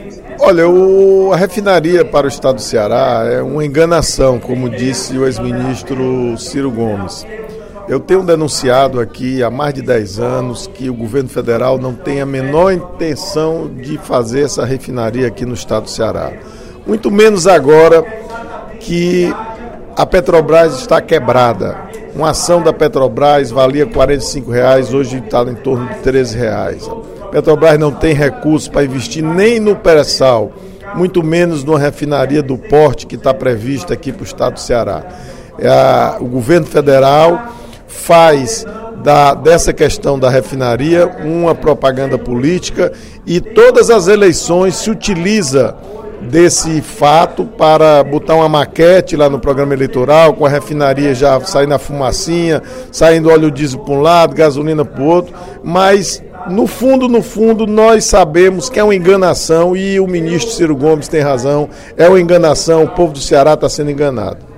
Olha, a refinaria para o estado do Ceará é uma enganação, como disse o ex-ministro Ciro Gomes. Eu tenho denunciado aqui há mais de 10 anos que o governo federal não tem a menor intenção de fazer essa refinaria aqui no estado do Ceará. Muito menos agora que a Petrobras está quebrada. Uma ação da Petrobras valia R$ 45, hoje está em torno de R$ 13. A Petrobras não tem recursos para investir nem no pré-sal, muito menos numa refinaria do porte que está prevista aqui para o estado do Ceará. O governo federal faz dessa questão da refinaria uma propaganda política e todas as eleições se utiliza desse fato para botar uma maquete lá no programa eleitoral, com a refinaria já saindo a fumacinha, saindo óleo diesel para um lado, gasolina para o outro, mas no fundo, nós sabemos que é uma enganação e o ministro Ciro Gomes tem razão, é uma enganação, o povo do Ceará está sendo enganado.